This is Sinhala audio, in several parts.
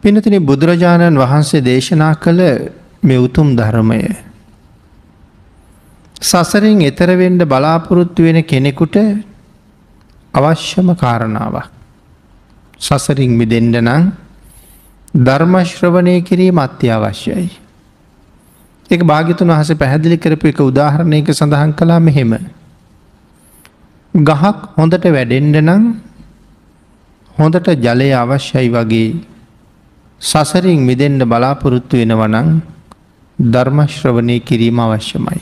පිනතුනි බුදුරජාණන් වහන්සේ දේශනා කළ මේ උතුම් ධර්මය සසරින් එතර වෙන්න බලාපොරොත්තු වෙන කෙනෙකුට අවශ්‍යම කාරණාවක්. සසරින් මිදෙන්න නම් ධර්ම ශ්‍රවණය කිරීම අත්‍යවශ්‍යයි. ඒක භාග්‍යතුන් වහන්සේ පැහැදිලි කරපු එක උදාහරණයක සඳහන් කළා මෙහෙම. ගහක් හොඳට වැඩෙන්න නම් හොඳට ජලය අවශ්‍යයි වගේ සසරින් මිදෙන්න බලාපොරොත්තු වෙනවා නම් ධර්ම ශ්‍රවණය කිරීම අවශ්‍යමයි.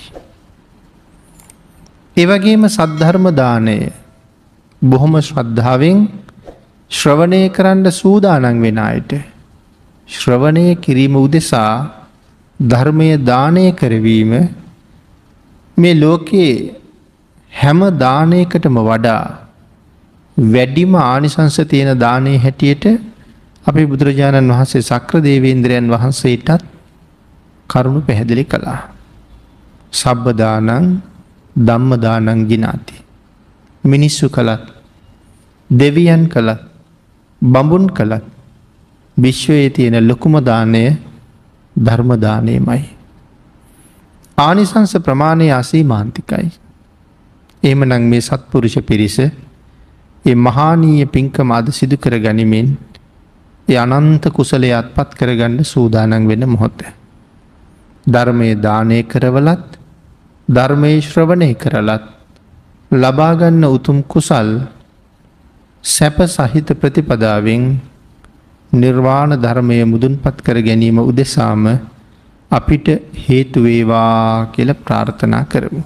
ඒ වගේම සද්ධර්ම දානය බොහොම ශ්‍රද්ධාවෙන් ශ්‍රවණය කරන්න සූදානම් වෙන අයට ශ්‍රවණය කිරීම උදෙසා ධර්මය දානය කරවීම මේ ලෝකයේ හැම දානයකටම වඩා වැඩිම ආනිසංස තියෙන දානයේ හැටියට අපේ බුදුරජාණන් වහන්සේ සක්‍ර දේවේන්ද්‍රයන් වහන්සේටත් කරුණු පැහැදිලි කළා. සබ්බ දානං ධම්ම දානං ජිනාති. මිනිස්සු කළත් දෙවියන් කළත් බඹුන් කළත් විශ්වයේ තියෙන ලොකුම දානය ධර්ම දානයමයි. ආනිසංස ප්‍රමාණය අසීමාන්තිකයි. එහෙමනම් මේ සත්පුරුෂ පිරිස ඒ මහානීය පින්කම අද සිදු කර ගනිමින් ඒ අනන්ත කුසලයේ අත්පත් කරගන්න සූදානම් වෙන මොහොත. ධර්මයේ දානය කරවලත් ධර්මයේ ශ්‍රවණය කරලත් ලබා ගන්න උතුම් කුසල් සැප සහිත ප්‍රතිපදාවෙන් නිර්වාණ ධර්මය මුදුන්පත් කර ගැනීම උදෙසාම අපිට හේතු වේවා කියලා ප්‍රාර්ථනා කරමු.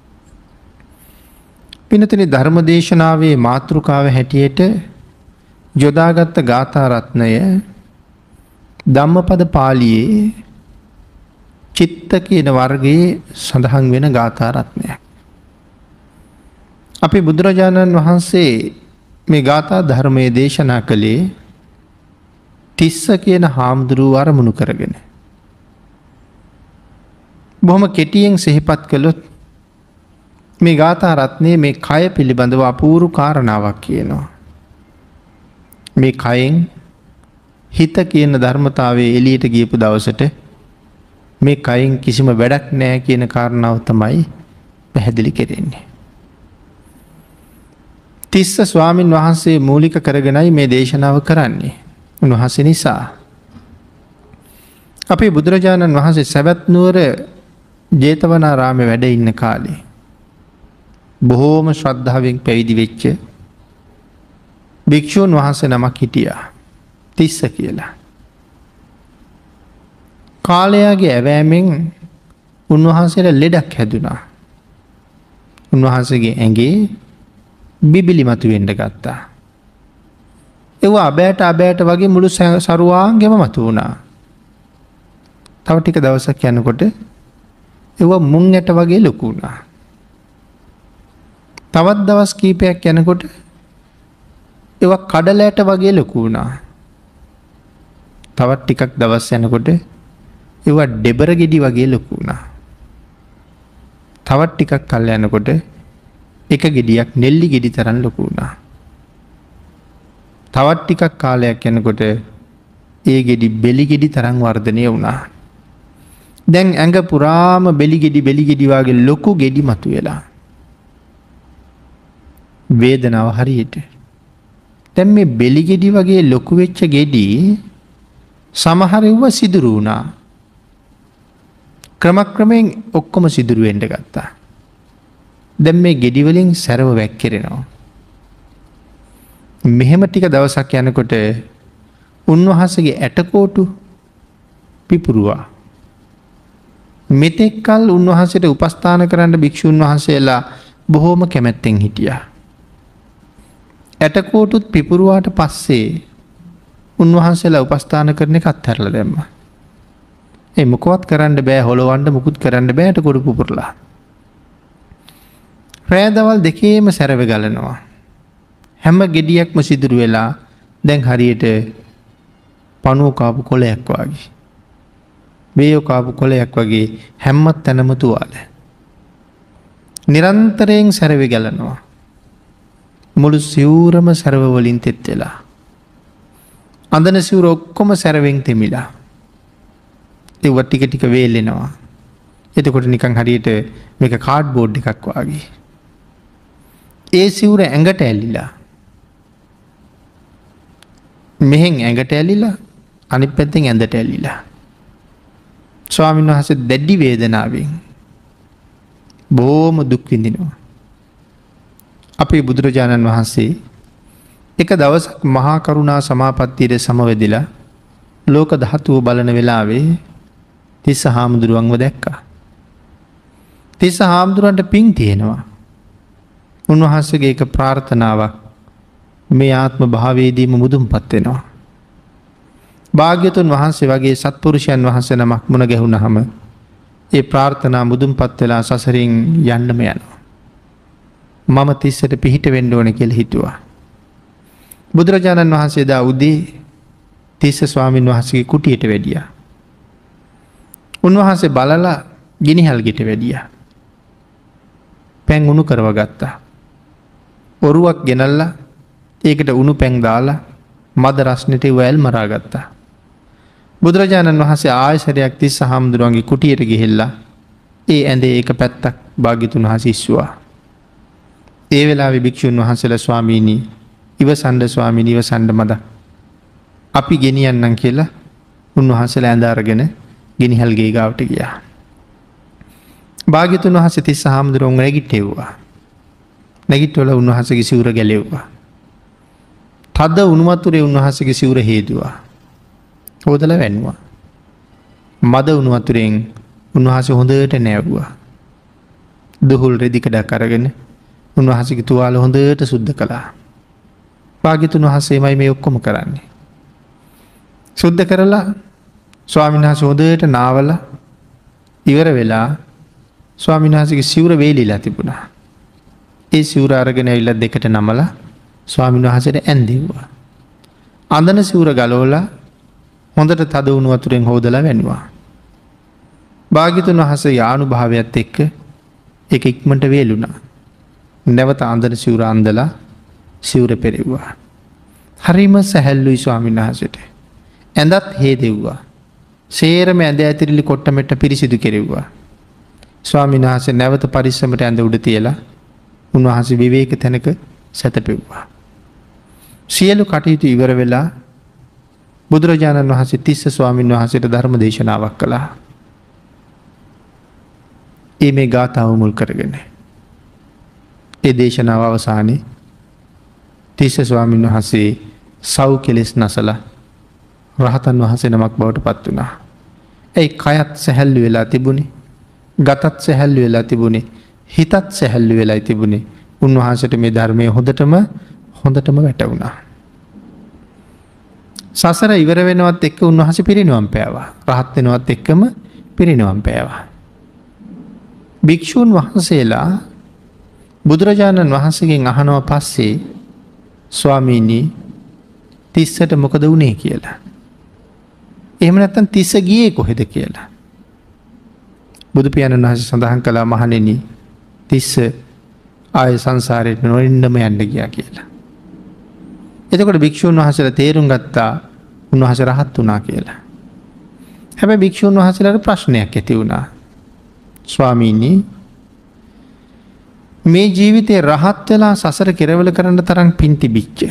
පිනතුනි ධර්ම දේශනාවේ මාතෘකාව හැටියට යොදාගත් ගාථා රත්නය ධම්මපද පාළියේ චිත්ත කියන වර්ගයේ සඳහන් වෙන ගාථා රත්නයක්. අපි බුදුරජාණන් වහන්සේ මේ ගාථා ධර්මයේ දේශනා කළේ තිස්ස කියන හාමුදුරුව අරමුණු කරගෙන. බොහොම කෙටියෙන් සිහිපත් කළොත් මේ ගාථා රත්නයේ මේ කය පිළිබඳව අපූරු කාරණාවක් කියනවා. මේ කයෙන් හිත කියන ධර්මතාවයේ එළියට ගියපු දවසට මේ කයින් කිසිම වැඩක් නැහැ කියන කාරණාව තමයි පැහැදිලි කෙරෙන්නේ. තිස්ස ස්වාමින් වහන්සේ මූලික කරගෙනයි මේ දේශනාව කරන්නේ. උන්වහන්සේ නිසා අපේ බුදුරජාණන් වහන්සේ සවැත් නුවර ජේතවනාරාමේ වැඩ ඉන්න කාලේ බොහෝම ශ්‍රද්ධාවෙන් පැවිදි වෙච්ච භික්ෂූන් වහන්සේ නමක් හිටියා. තිස්ස කියලා. කාලයාගේ ඇවෑමෙන් උන්වහන්සේට ලෙඩක් හැදුනා. උන්වහන්සේගේ ඇඟේ බිබිලි මතුවෙන්න ගත්තා. ඒවා අබෑට වගේ මුළු සරුවාංගෙම මතු වුණා. තව ටික දවසක් යනකොට ඒවා මුං ඇට වගේ ලොකු වුණා. තවත් දවස් කීපයක් යනකොට ඒවා කඩල ඇට වගේ ලොකු වුණා. තවත් ටිකක් දවස් යනකොට ඒවා ඩෙබර ගෙඩි වගේ ලොකු වුණා. තවත් ටිකක් කල් යනකොට එක ගෙඩියක් නෙල්ලි ගෙඩි තරම් ලොකු වුණා. තවත් ටිකක් කාලයක් යනකොට ඒ ගෙඩි බෙලි ගෙඩි තරම් වර්ධනය වුණා. දැන් ඇඟ පුරාම බෙලි ගෙඩි වගේ ලොකු ගෙඩි මතුවෙලා. වේදනාව හරියට. දැන් මේ බෙලි ගෙඩි වගේ ලොකු වෙච්ච ගෙඩි සමහර ඒවා සිදුරු වුණා. ක්‍රමක්‍රමයෙන් ඔක්කොම සිදුරු වෙන්න ගත්තා. දැන් මේ ගෙඩි වලින් සැරව වැක්කිරෙනවා. මෙහෙම ටික දවසක් යනකොට උන්වහන්සේගේ ඇටකොටු පිපුරුවා. මෙතෙක් කල උන්වහන්සේට උපස්ථාන කරන්න භික්ෂුන් වහන්සේලා බොහෝම කැමැත්තෙන් හිටියා. ඇටකොටුත් පිපුරුවාට පස්සේ උන්වහන්සේලා උපස්ථාන කරන එක අත්හැරලා දැම්මා. ඒ මොකවත් කරන්න බෑ, හොලවන්න මුකුත් කරන්න බෑ ඇටකොටු පුපුරලා. රෑදවල් දෙකේම සැරව ගලනවා. හැම ගෙඩියක්ම සිදුරු වෙලා දැන් හරියට පණුව කාපු කොළයක් වගේ. බේයෝ කාපු කොළයක් වගේ හැම තැනම තුවාල. නිරන්තරයෙන් සැරව ගලනවා. මුළු සිවුරම සැරව වලින් තෙත් වෙලා. අඳන සිවුර ඔක්කොම සැරවෙන් තෙමිලා. ඒව ටික ටික වේලෙනවා. එතකොට නිකන් හරියට මේක කාඩ් බෝඩ් එකක් වගේ. ඒ සිවුර ඇඟට ඇල්ලිලා. මෙහෙන් ඇඟට ඇල්ලිලා අනිත් පැත්තෙන් ඇඳට ඇල්ලිලා. ස්වාමීන් වහන්සේ දැඩි වේදනාවෙන් බොහොම දුක් විඳිනවා. අපේ බුදුරජාණන් වහන්සේ එක දවසක් මහා කරුණා සමාපත්තියට සමවැදිලා ලෝක ධාතුව බලන වෙලාවේ තිස්ස හාමුදුරුවන්ව දැක්කා. තිස්ස හාමුදුරුවන්ට පින් තියෙනවා. උන්වහන්සේගේ එක ප්‍රාර්ථනාවක් මේ ආත්ම භාවයේදීම මුදුන්පත් වෙනවා. භාග්‍යතුන් වහන්සේ වගේ සත්පුරුෂයන් වහන්සේ නමක් මුණ ගැහුණහම ඒ ප්‍රාර්ථනා මුදුන්පත් වෙලා සසරින් යන්නම යනවා. මම තිස්සට පිහිට වෙන්න ඕනේ කියලා හිතුවා. බුදුරජාණන් වහන්සේ දා උදේ තිස්ස ස්වාමීන් වහන්සේගේ කුටියට වැඩියා. උන්වහන්සේ බලලා ගිනිහල් ගෙට වැඩියා. පැන් උණු කරව ගත්තා. ඔරුවක් ගෙනල්ලා ඒකට උණු පැන් දාලා මද රස්නෙට වැල් මරා ගත්තා. බුදුරජාණන් වහන්සේ ආයසරයක් තිස්ස හාමුදුරුවන්ගේ කුටියට ගිහිල්ලා ඒ ඇඳේ එක පැත්තක් භාග්‍යතුන් වහන්සේ ඉස්සුවා. ඒ වෙලාවේ භික්ෂුන් වහන්සේලා ස්වාමීනි ඉවසන්ඩ ස්වාමීනි ඉවසන්ඩ මද අපි ගෙනියන්නම් කියලා උන්වහන්සේලා ඇඳ අරගෙන ගෙනිහල් ගේ ගාවට ගියා. භාග්‍යතුන් වහන්සේ තිස්ස හාමුදුරුවෝ නැගිට්ටෙව්වා. නැගිට්ටවල උන්වහන්සේගේ සිවුර ගැලෙව්වා. තද උණු වතුරේ උන්වහන්සේගේ සිවුර හේදුවා. හොදලා වැන්නුවා. මද උණු වතුරෙන් උන්වහන්සේ හොඳට නෑවුවා. දුහුල් රෙදි කඩක් අරගෙන උන්වහන්සේගේ තුවාල හොඳට සුද්ධ කළා. භාග්‍යතුන් වහන්සේමයි මේ ඔක්කොම කරන්නේ. සුද්ධ කරලා ස්වාමීන් වහන්සේ හොඳට නාවලා ඉවර වෙලා ස්වාමීන් වහන්සේගේ සිවුර වේලිලා තිබුණා. ඒ සිවුර අරගෙන ඇවිල්ලා දෙකට නමලා ස්වාමීන් වහන්සේට ඇඳෙව්වා. අඳන සිවුර ගලවලා හොඳට තද වුණු වතුරෙන් හොදලා වැන්නුවා. භාග්‍යතුන් වහන්සේ යානුභාවයත් එක්ක ඒක ඉක්මනට වේලුණා. නැවත අඳන සිවුර අඳලා සිවුර පෙරෙව්වා. හරිම සැහැල්ලුයි ස්වාමීන් වහන්සේට. ඇඳත් හේදෙව්වා. සේරම ඇඳ ඇතිරිලි කොට්ටමෙට්ට පිරිසිදු කෙරෙව්වා. ස්වාමීන් වහන්සේ නැවත පරිස්සමට ඇඳ උඩ තියලා උන්වහන්සේ විවේක තැනක සැතපෙව්වා. සියලු කටයුතු ඉවර වෙලා බුදුරජාණන් වහන්සේ තිස්ස ස්වාමීන් වහන්සේට ධර්ම දේශනාවක් කළා. ඒ මේ ගාථාව මුල් කරගෙන. ඒ දේශනාව අවසානයේ තිස්ස ස්වාමීන් වහන්සේ සව් කෙලෙස් නසලා රහතන් වහන්සේ නමක් බවට පත් වුණා. ඒ කයත් සැහැල්ලු වෙලා තිබුණේ. ගතත් සැහැල්ලු වෙලා තිබුණේ. හිතත් සැහැල්ලු වෙලා තිබුණේ. උන්වහන්සේට මේ ධර්මයේ හොඳටම වැටුණා. සසර ඉවර වෙනවත් එක්ක උන්වහන්සේ පිරිනිවන් පෑවා. රහත් වෙනවත් එක්කම පිරිනිවන් පෑවා. භික්ෂූන් වහන්සේලා බුදුරජාණන් වහන්සේගෙන් අහනවා පස්සේ ස්වාමීනි තිස්සට මොකද වුණේ කියලා. එහෙම නැත්නම් තිස්ස ගියේ කොහෙද කියලා. බුදු පියාණන් වහන්සේ සඳහන් කළා මහණෙනි තිස්ස ආය සංසාරයට නොඑන්නම යන්න ගියා කියලා. එතකොට භික්ෂුන් වහන්සේලා තේරුම් ගත්තා උන්වහන්සේ රහත් වුණා කියලා. හැබැයි භික්ෂුන් වහන්සේලාට ප්‍රශ්නයක් ඇති වුණා. ස්වාමීනි මේ ජීවිතේ රහත් වෙලා සසර කෙරවල කරන්න තරම් පින් තිබිච්ච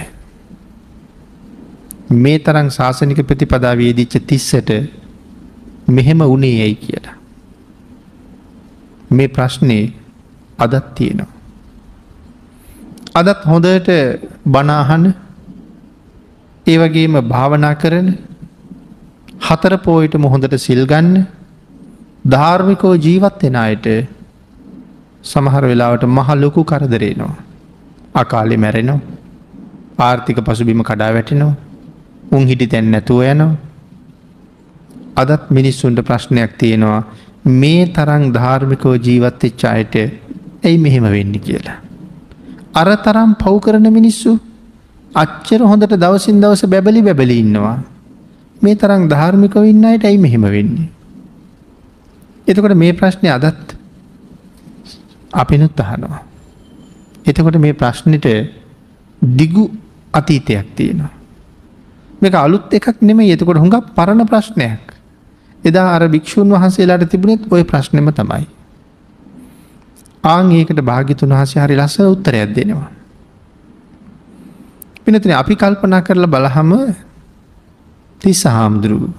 මේ තරම් ශාසනික ප්‍රතිපදාවේ යෙදිච්ච තිස්සට මෙහෙම වුණේ ඇයි කියලා. මේ ප්‍රශ්නේ අදත් තියෙනවා. අදත් හොඳට බණ අහන ඒ වගේම භාවනා කරන හතර පොයටම හොඳට සිල් ගන්න ධාර්මිකව ජීවත් වෙන අයට සමහර වෙලාවට මහ ලොකු කරදර එනවා. අකාලේ මැරෙනවා. ආර්ථික පසුබිම කඩා වැටෙනවා. උන් හිටි තැන් නැතුව යනවා. අදත් මිනිස්සුන්ට ප්‍රශ්නයක් තියෙනවා මේ තරම් ධාර්මිකව ජීවත් වෙච්ච අයට ඇයි මෙහෙම වෙන්නේ කියලා. අර තරම් පව් කරන මිනිස්සු අච්චර හොඳට දවසින් දවස බැබලි ඉන්නවා. මේ තරම් ධාර්මිකව ඉන්න අයට ඇයි මෙහෙම වෙන්නේ? එතකොට මේ ප්‍රශ්නේ අදත් අපිනුත් අහනවා. එතකොට මේ ප්‍රශ්නෙට දිගු අතීතයක් තියෙනවා. මේක අලුත් එකක් නෙමෙයි. එතකොට හුඟක් පරණ ප්‍රශ්නයක්. එදා අර භික්ෂූන් වහන්සේලාට තිබුණෙත් ওই ප්‍රශ්නෙම තමයි. ආන් ඒකට භාග්‍යතුන් වහන්සේ හරි ලස්සන උත්තරයක් දෙනවා. පින්නතුනි අපි කල්පනා කරලා බලහම තිස්ස හාමුදුරුවෝ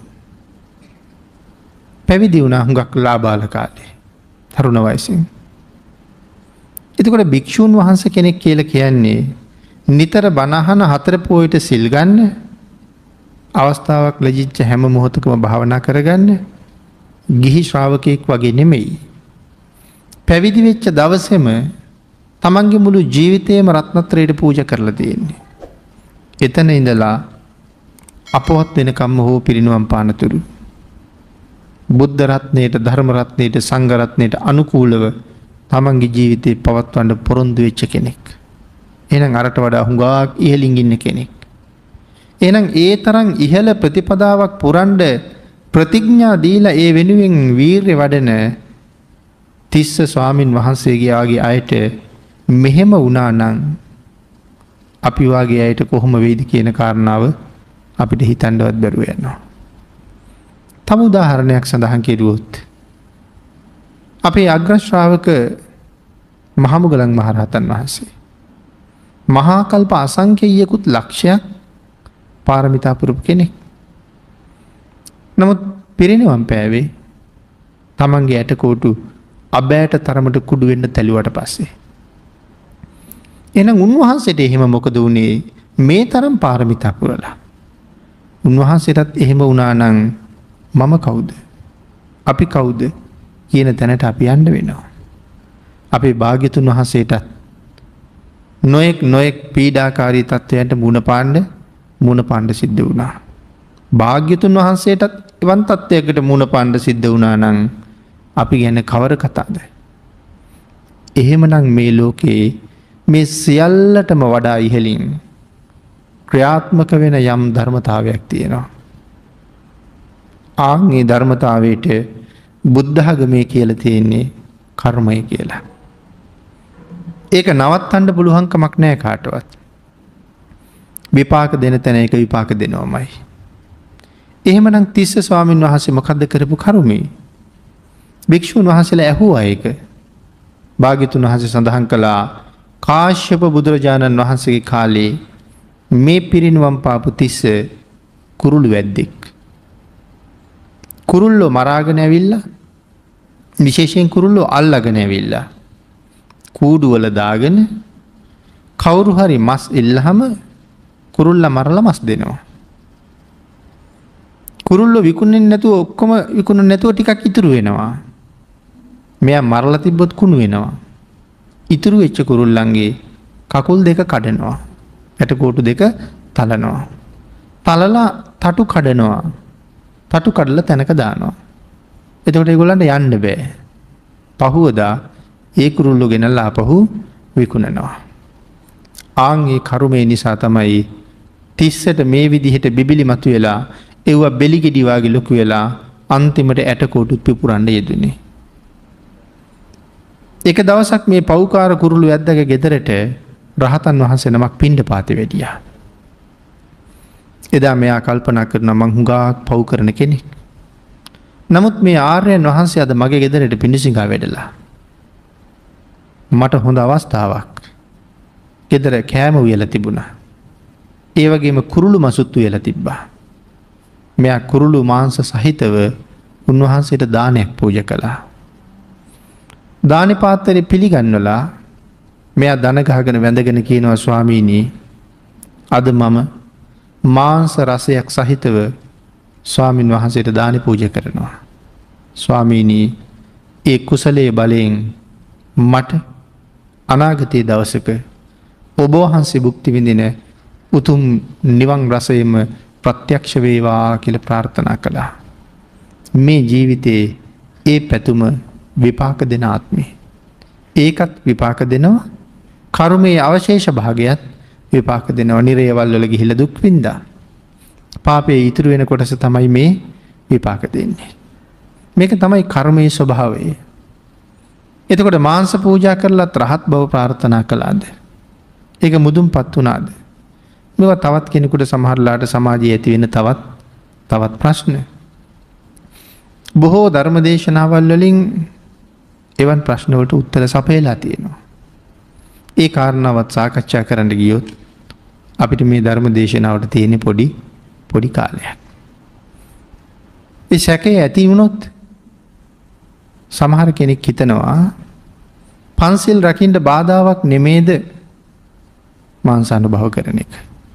පැවිදි වුණා හුඟක් ලාබාල කාලේ. තරුණ වයසින්. එතකොට භික්ෂූන් වහන්සේ කෙනෙක් කියලා කියන්නේ නිතර බණ අහන හතර පොයට සිල් ගන්න, අවස්ථාවක් ලැබිච්ච හැම මොහොතකම භාවනා කරගන්න ගිහි ශ්‍රාවකෙක් වගේ නෙමෙයි. පැවිදි වෙච්ච දවසේම තමන්ගේ මුළු ජීවිතේම රත්නත්‍රයට පූජා කරලා තියෙන්නේ. එතන ඉඳලා අපවත් වෙනකම්ම හෝ පිරිනුවම් පානතුරු බුද්ධ රත්නයට, ධර්ම රත්නයට, සංඝ රත්නයට අනුකූලව තමන්ගේ ජීවිතේ පවත්වන්න පොරොන්දු වෙච්ච කෙනෙක්. එහෙනම් අරට වඩා හුඟක් ඉහළින් ඉන්න කෙනෙක්. එහෙනම් ඒ තරම් ඉහළ ප්‍රතිපදාවක් පුරන්න ප්‍රතිඥා දීලා ඒ වෙනුවෙන් වීරිය වඩන තිස්ස ස්වාමින් වහන්සේගේ ආගේ අයට මෙහෙම වුණා නම් අපි වාගේ අයට කොහොම වෙයිද කියන කාරණාව අපිට හිතන්නවත් බැරුව යනවා. තව උදාහරණයක් සඳහන් කෙරුවොත් අපේ අග්‍ර ශ්‍රාවක මහමුගලන් මහරහතන් වහන්සේ මහා කල්ප අසංඛ්‍යයකුත් ලක්ෂයක් පාරමිතා පුරපු කෙනෙක්. නමුත් පිරිනිවන් පෑවේ තමන්ගේ ඇටකෝටු අබෑට තරමට කුඩු වෙන්න තැලුවට පස්සේ. එහෙනම් උන්වහන්සේට එහෙම මොකද වුනේ? මේ තරම් පාරමිතා පුරලා. උන්වහන්සේටත් එහෙම වුණා නම් මම කවුද? අපි කවුද කියන තැනට අපි යන්න වෙනවා. අපේ භාග්‍යතුන් වහන්සේටත් නොයෙක් පීඩාකාරී තත්ත්වයන්ට මුණ පාණ්ඩ සිද්ධ වුණා. භාග්‍යතුන් වහන්සේටත් එවන් තත්ත්වයකට මුණ පාණ්ඩ සිද්ධ වුණා නම් අපි ගැන කවර කතාද? එහෙමනම් මේ ලෝකේ මේ සියල්ලටම වඩා ඉහළින් ක්‍රියාත්මක වෙන යම් ධර්මතාවයක් තියෙනවා. ආන්ගේ ධර්මතාවයට බුද්ධ ආගමේ කියලා තියෙන්නේ කර්මය කියලා. ඒක නවත්තන්න පුළුවන් කමක් නැහැ කාටවත්. විපාක දෙන තැන ඒක විපාක දෙනවමයි. එහෙමනම් තිස්ස ස්වාමින් වහන්සේ මොකද්ද කරපු කර්මය? භික්ෂුන් වහන්සේලා ඇහුවා ඒක. භාග්‍යතුන් වහන්සේ සඳහන් කළා කාශ්‍යප බුදුරජාණන් වහන්සේගේ කාලේ මේ පිරිනිවන් පාපු තිස්ස කුරුළු වැද්දෙක්. කුරුල්ලෝ මරාගෙන ඇවිල්ලා විශේෂයෙන් කුරුල්ලෝ අල්ලගෙන ඇවිල්ලා කූඩු වල දාගෙන කවුරු හරි මස් ඉල්ලහම කුරුල්ලා මරලා මස් දෙනවා. කුරුල්ලෝ විකුණන්නේ නැතුව ඔක්කොම විකුණන්නේ නැතුව ටිකක් ඉතුරු වෙනවා. මෙයා මරලා තිබ්බොත් කුණු වෙනවා. ඉතුරු වෙච්ච කුරුල්ලන්ගේ කකුල් දෙක කඩනවා. ඇටකොටු දෙක තලනවා. තලලා තටු කඩනවා. තටු කඩලා තැනක දානවා. එතකොට ඒගොල්ලන්ට යන්න බෑ. පහුවදා ඒ කුරුල්ලෝ ගෙනල්ලා ආපහු විකුණනවා. ආන් ඒ කර්මය නිසා තමයි තිස්සට මේ විදිහට බිබිලි මතුවෙලා ඒවා බෙලිගෙඩි වාගේ ලොකු වෙලා අන්තිමට ඇටකොටුත් පිපුරන්න යෙදුනේ. එක දවසක් මේ පව්කාර කුරුළු වැද්දාගේ ගෙදරට රහතන් වහන්සේ නමක් පිණ්ඩපාතේ වැඩියා. එදා මෙයා කල්පනා කරනවා මං හුඟක් පව් කරන කෙනෙක්. නමුත් මේ ආර්යයන් වහන්සේ අද මගේ ගෙදරට පිණිසිඟා වැඩලා. මට හොඳ අවස්ථාවක්. ගෙදර කෑම උයලා තිබුණා. ඒ වගේම කුරුළු මසුත් උයලා තිබ්බා. මෙයා කුරුළු මාංශ සහිතව උන්වහන්සේට දානයක් පූජා කළා. දානි පාත්‍රය පිළිගන්නලා මෙයා දන ගහගෙන වැඳගෙන කියනවා ස්වාමීනි අද මම මාංශ රසයක් සහිතව ස්වාමින් වහන්සේට දානි පූජා කරනවා. ස්වාමීනි ඒ කුසලයේ බලයෙන් මට අනාගතයේ දවසක ඔබ වහන්සේ භුක්ති විඳින උතුම් නිවන් රසයම ප්‍රත්‍යක්ෂ වේවා කියලා ප්‍රාර්ථනා කළා. මේ ජීවිතේ ඒ පැතුම විපාක දෙන ආත්මේ. ඒකත් විපාක දෙනවා. කර්මයේ අවශේෂ භාගයත් විපාක දෙනවා. නිරේවල් වල ගිහිලා දුක් විඳා. පාපයේ ඉතුරු වෙන කොටස තමයි මේ විපාක දෙන්නේ. මේක තමයි කර්මයේ ස්වභාවය. එතකොට මාංශ පූජා කරලත් රහත් බව ප්‍රාර්ථනා කළාද? ඒක මුදුන්පත් වුණාද? මෙවා තවත් කෙනෙකුට සමහරලාට සමාජයේ ඇති වෙන තවත් ප්‍රශ්න. බොහෝ ධර්ම දේශනාවල් වලින් එවන් ප්‍රශ්න වලට උත්තර සපයලා තියෙනවා. ඒ කාරණාවත් සාකච්ඡා කරන්න ගියොත් අපිට මේ ධර්ම දේශනාවට තියෙන පොඩි කාලයක්. ඒ සැකේ ඇති වුණොත් සමහර කෙනෙක් හිතනවා පන්සිල් රකින්න බාධාවක් නෙමේද මාංශ අනුභව කරන එක.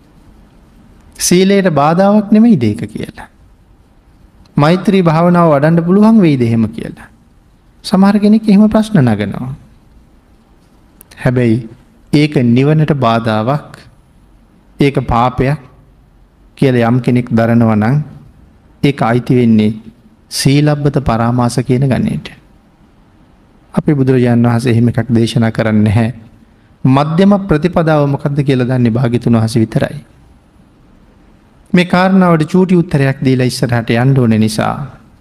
සීලයට බාධාවක් නෙමෙයිද ඒක කියලා. මෛත්‍රී භාවනාව වඩන්න පුළුවන් වෙයිද එහෙම කියලා. සමහර කෙනෙක් එහෙම ප්‍රශ්න නගනවා. හැබැයි ඒක නිවනට බාධාවක්, ඒක පාපයක් කියලා යම් කෙනෙක් දරනවා නම් ඒක අයිති වෙන්නේ සීලබ්බත පරාමාස කියන ගණයට. අපේ බුදුරජාණන් වහන්සේ එහෙම එකක් දේශනා කරන්නේ නැහැ. මධ්‍යම ප්‍රතිපදාව මොකක්ද කියලා දන්නේ භාග්‍යතුන් වහන්සේ විතරයි. මේ කාරණාවට චූටි උත්තරයක් දීලා ඉස්සරහට යන්න ඕන නිසා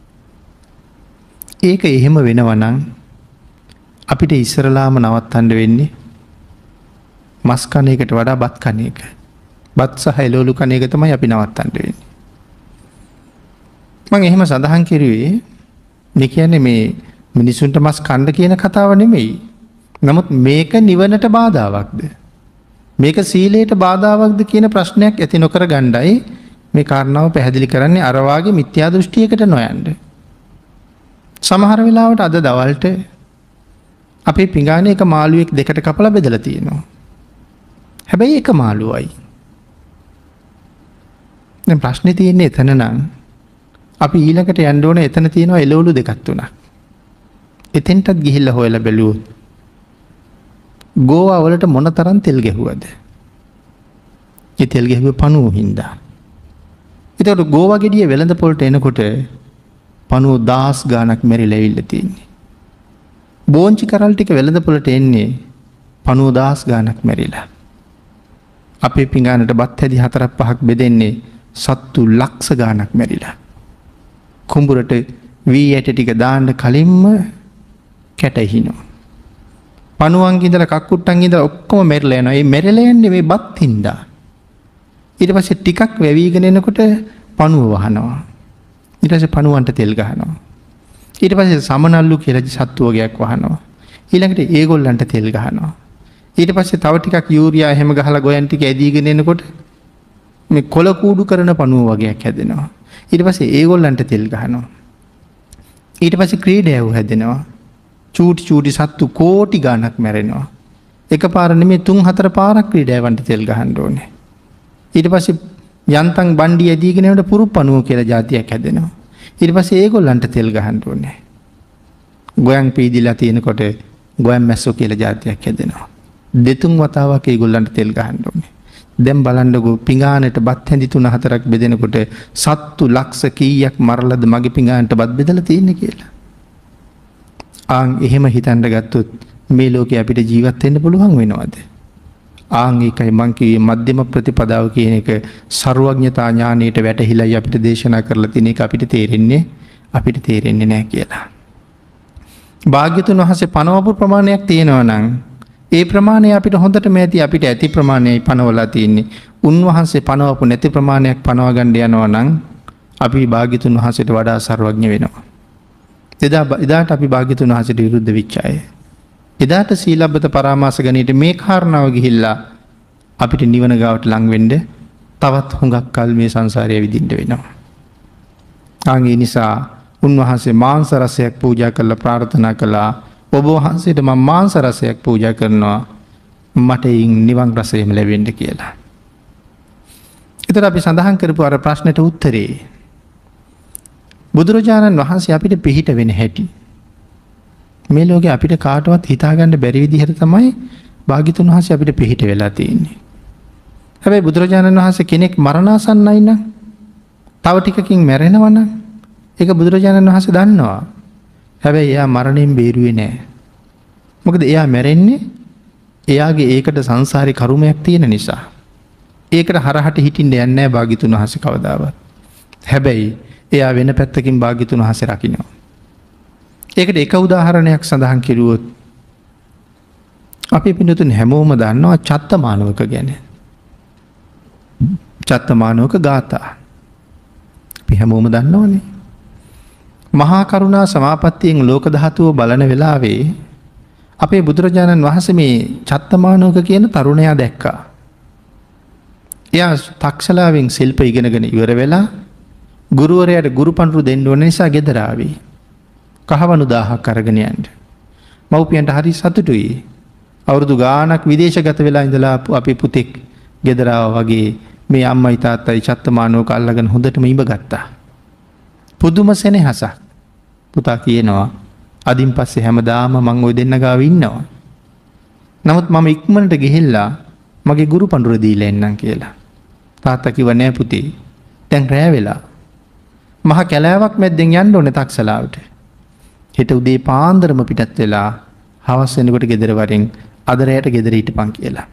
ඒක එහෙම වෙනවා නම් අපිට ඉස්සරලාම නවත්තන්න වෙන්නේ මස් කන එකට වඩා බත් කන එක. බත් සහ එළවලු කන එක තමයි අපි නවත්තන්න වෙන්නේ. මම එහෙම සඳහන් කරුවේ මේ කියන්නේ මේ මිනිසුන්ට මස් කන්න කියන කතාව නෙමෙයි. නමුත් මේක නිවනට බාධාවක්ද? මේක සීලයට බාධාවක්ද කියන ප්‍රශ්නයක් ඇති නොකර ගණ්ඩායි මේ කාරණාව පැහැදිලි කරන්නේ අර වාගේ මිත්‍යා දෘෂ්ටියකට නොයන්න. සමහර වෙලාවට අද දවල්ට අපේ පිඟානේ එක මාළුවෙක් දෙකට කපලා බෙදලා තියෙනවා. හැබැයි එක මාළුවයි. දැන් ප්‍රශ්නේ තියෙන්නේ එතන නම් අපි ඊළඟට යන්න ඕනේ එතන තියෙනවා එළවලු දෙකක් තුනක්. එතෙන්ටත් ගිහිල්ලා හොයලා බැලුවොත් ගෝවා වලට මොනතරම් තෙල් ගැහුවද? ඒ තෙල් ගැහුවේ පණුව හින්දා. ඒතකොට ගෝවා ගෙඩිය වෙළඳ පොළට එනකොට පණුව 1000 ගාණක් මෙරිලා ඇවිල්ලා තියෙන්නේ. බෝංචි කරල් ටික වෙළඳ පොළට එන්නේ පණුව 1000 ගාණක් මෙරිලා. අපේ පිඟානට බත් හැදි 4-5ක් බෙදෙන්නේ සත්තු ලක්ෂ ගාණක් මෙරිලා. කුඹුරට වී ඇට ටික දාන්න කලින්ම කැටහිනවා. පණුවන්ගේ ඉඳලා කක්කුට්ටන්ගේ ඉඳලා ඔක්කොම මෙරිලා යනවා. ඒ මෙරිලා යන්නේ මේ බත් හින්දා. ඊට පස්සේ ටිකක් වැවිගෙන එනකොට පණුව වහනවා. ඊට පස්සේ පණුවන්ට තෙල් ගහනවා. ඊට පස්සේ සමනල්ලු කියලා සත්තු වර්ගයක් වහනවා. ඊළඟට ඒගොල්ලන්ට තෙල් ගහනවා. ඊට පස්සේ තව ටිකක් යූරියා එහෙම ගහලා ගොයන් ටික ඇදීගෙන එනකොට මේ කොළ කූඩු කරන පණුව වර්ගයක් හැදෙනවා. ඊට පස්සේ ඒගොල්ලන්ට තෙල් ගහනවා. ඊට පස්සේ ක්‍රීඩයව හැදෙනවා. චූටි සත්තු කෝටි ගාණක් මැරෙනවා. එකපාර නෙමෙයි 3-4 පාරක් ක්‍රීඩයවන්ට තෙල් ගහන්න ඕනේ. ඊට පස්සේ යන්තම් බණ්ඩිය ඇදීගෙන යනකොට පුරුපණුව කියලා જાතියක් හැදෙනවා. ඊට පස්සේ ඒගොල්ලන්ට තෙල් ගහන්න ඕනේ. ගොයන් පීදිලා තියෙනකොට ගොයන් මැස්සෝ කියලා જાතියක් හැදෙනවා. දෙතුන් වතාවක් ඒගොල්ලන්ට තෙල් ගහන්න ඕනේ. දැන් බලන්නකෝ පිඟානට බත් හැඳි 3-4ක් බෙදෙනකොට සත්තු ලක්ෂ කීයක් මරලද මගේ පිඟානට බත් බෙදලා තියෙන්නේ කියලා. ආන් එහෙම හිතන්න ගත්තොත් මේ ලෝකේ අපිට ජීවත් වෙන්න පුළුවන් වෙනවද? ආන් ඒකයි මං කිව්වේ මධ්‍යම ප්‍රතිපදාව කියන එක ਸਰවඥතා ඥානයට වැටහිලායි අපිට දේශනා කරලා තියෙන එක අපිට තේරෙන්නේ නැහැ කියලා. භාග්‍යතුන් වහන්සේ පනවපු ප්‍රමාණයක් තියෙනවා නම් ඒ ප්‍රමාණය අපිට හොඳටම ඇති. අපිට ඇති ප්‍රමාණයයි පනවලා තියෙන්නේ. උන්වහන්සේ පනවපු නැති ප්‍රමාණයක් පනව ගන්න යනවා නම් අපි භාග්‍යතුන් වහන්සේට වඩා ਸਰවඥ වෙනවා. එදාට අපි භාග්‍යතුන් වහන්සේට විරුද්ධ වෙච්ච අය. එදාට සීලබ්බත පරාමාස ගණයට මේ කාරණාව ගිහිල්ලා අපිට නිවන ගාවට ලං වෙන්න තවත් හුඟක් කල් මේ සංසාරය විඳින්න වෙනවා. ආන්ගේ නිසා උන්වහන්සේ මාංශ රසයක් පූජා කරලා ප්‍රාර්ථනා කළා, ඔබ වහන්සේට මම මාංශ රසයක් පූජා කරනවා මට නිවන් රසයම ලැබෙන්න කියලා. ඒතර අපි සඳහන් කරපු අර ප්‍රශ්නෙට උත්තරේ බුදුරජාණන් වහන්සේ අපිට පිහිට වෙන හැටි මේ ලෝකේ අපිට කාටවත් හිතාගන්න බැරි විදිහට තමයි භාග්‍යතුන් වහන්සේ අපිට පිහිට වෙලා තියෙන්නේ. හැබැයි බුදුරජාණන් වහන්සේ කෙනෙක් මරණාසන්නයි නම් තව ටිකකින් මැරෙනවා නම් ඒක බුදුරජාණන් වහන්සේ දන්නවා. හැබැයි එයා මරණයෙන් බේරුවේ නැහැ. මොකද එයා මැරෙන්නේ එයාගේ ඒකට සංසාරේ කර්මයක් තියෙන නිසා. ඒකට හරහට හිටින්න යන්නේ නැහැ භාග්‍යතුන් වහන්සේ කවදාවත්. හැබැයි එයා වෙන පැත්තකින් භාග්‍යතුන් වහන්සේ රකින්නවා. ඒකට එක උදාහරණයක් සඳහන් කෙරුවොත් අපි පින්නතුන් හැමෝම දන්නවා චත්තමානවක ගැන. චත්තමානෝක ගාථා. අපි හැමෝම දන්නවනේ. මහා කරුණා සමාපත්තියෙන් ලෝක ධාතුව බලන වෙලාවේ අපේ බුදුරජාණන් වහන්සේ මේ චත්තමානෝක කියන තරුණයා දැක්කා. එයා තක්ෂලාවෙන් ශිල්ප ඉගෙනගෙන ඉවර වෙලා ගුරුවරයාට ගුරු පඬුරු දෙන්න ඕන නිසා ගෙදර ආවේ. කහවණු 1000ක් අරගෙන යන්න. මව්පියන්ට හරි සතුටුයි. අවුරුදු ගාණක් විදේශගත වෙලා ඉඳලා අපේ පුතෙක් ගෙදර වගේ මේ අම්මයි තාත්තයි චත්තමානෝක අල්ලගෙන හොඳටම ඉඹ ගත්තා. පුදුම සෙනෙහසක්. පුතා කියනවා අදින් පස්සේ හැමදාම මං ওই දෙන්න ගාව ඉන්නවා. නමුත් මම ඉක්මනට ගිහිල්ලා මගේ ගුරු පඬුර දීලා එන්නම් කියලා. තාත්තා කිව්වා නෑ පුතේ. දැන් රැ වෙලා. මහ කැලෑවක් මැද්දෙන් යන්න ඕනේ තක්සලාවට. හෙට උදේ පාන්දරම පිටත් වෙලා හවස් වෙනකොට ගෙදර වරින් අද රැයට ගෙදර හිටපන් කියලා.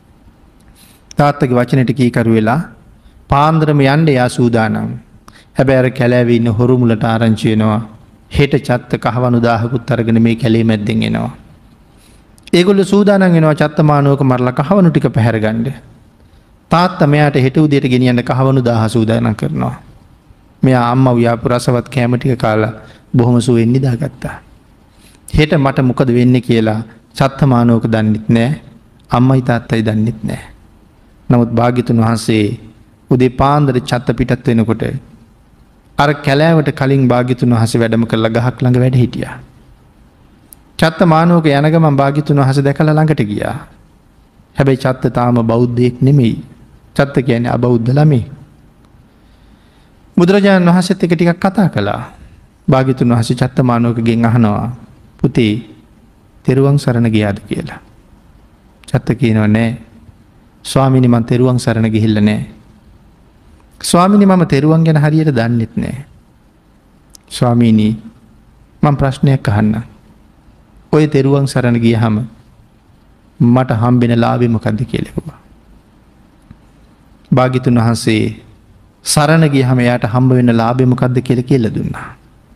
තාත්තගේ වචනෙට කීකරු වෙලා පාන්දරම යන්න යා සූදානම්. හැබැයි අර කැලෑවේ ඉන්න හොරු මුලට ආරංචි වෙනවා. හෙට චත්ත කහවණු 1000කුත් අරගෙන මේ කැලේ මැද්දෙන් එනවා. ඒගොල්ලෝ සූදානම් වෙනවා චත්තමානෝක මරලා කහවණු ටික පැහැර ගන්න. තාත්තා මෙයාට හෙට උදේට ගෙනියන්න කහවණු 1000 සූදානම් කරනවා. මෙයා අම්මා ව්‍යාපු රසවත් කෑම ටික කාලා බොහොම සුවෙන් නිදාගත්තා. හෙට මට මොකද වෙන්නේ කියලා චත්තමානෝක දන්නෙත් නෑ. අම්මයි තාත්තයි දන්නෙත් නෑ. නමුත් භාග්‍යතුන් වහන්සේ උදේ පාන්දර චත්ත පිටත් වෙනකොට අර කැලෑවට කලින් භාග්‍යතුන් වහන්සේ වැඩම කරලා ගහක් ළඟ වැඩ හිටියා. චත්තමානෝක යන ගමන් භාග්‍යතුන් වහන්සේ දැකලා ළඟට ගියා. හැබැයි චත්ත තාම බෞද්ධයෙක් නෙමෙයි. චත්ත කියන්නේ අබෞද්ධ ළමයි. බුදුරජාණන් වහන්සේත් එක ටිකක් කතා කළා. භාග්‍යතුන් වහන්සේ චත්තමානෝකගෙන් අහනවා පුතේ තෙරුවන් සරණ ගියාද කියලා. චත්ත කියනවා නෑ. ස්වාමීනි මම තෙරුවන් සරණ ගිහිල්ලා නෑ. ස්වාමීනි මම තෙරුවන් ගැන හරියට දන්නෙත් නෑ. ස්වාමීනි මම ප්‍රශ්නයක් අහන්නම්. ඔය තෙරුවන් සරණ ගියහම මට හම්බෙන ලාභය මොකද්ද කියලා කිව්වා. භාග්‍යතුන් වහන්සේ සරණ ගියහම එයාට හම්බ වෙන ලාභය මොකද්ද කියලා දුන්නා.